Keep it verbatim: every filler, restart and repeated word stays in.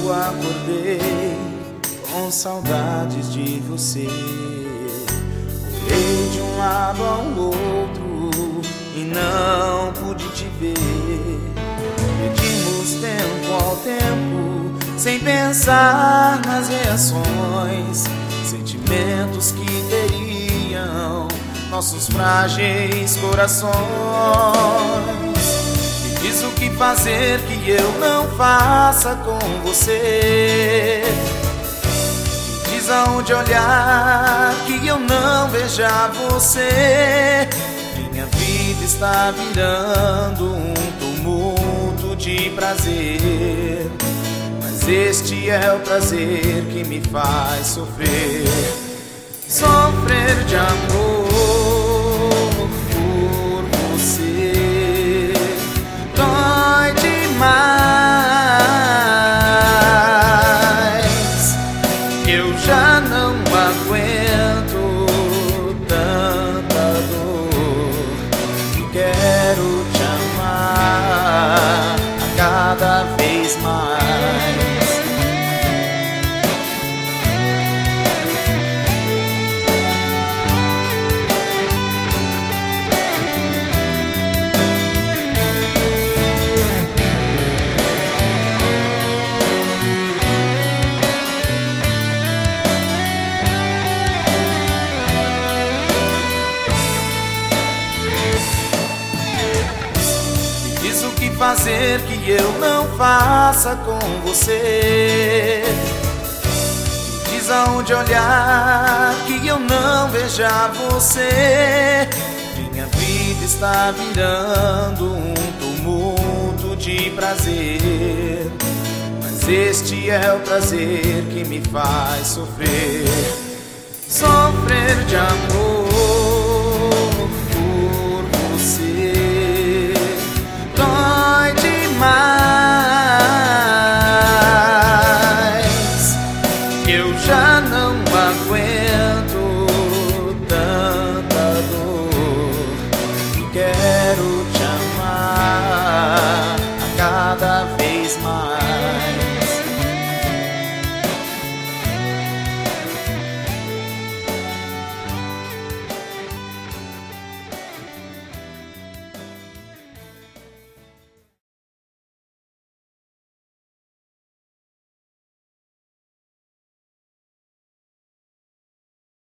acordei com saudades de você. Olhei de um lado ao outro e não pude te ver. Pedimos tempo ao tempo, sem pensar nas reações, sentimentos que teriam nossos frágeis corações. Me diz o que fazer que eu não faça com você. Me diz aonde olhar que eu não veja você. Minha vida está virando um tumulto de prazer, mas este é o prazer que me faz sofrer. Sofrer de amor por você dói demais. Eu já não aguento tanta dor e quero te amar a cada vez mais. Fazer que eu não faça com você. Me diz aonde olhar que eu não veja você. Minha vida está virando um tumulto de prazer, mas este é o prazer que me faz sofrer. Sofrer de amor por você dói demais.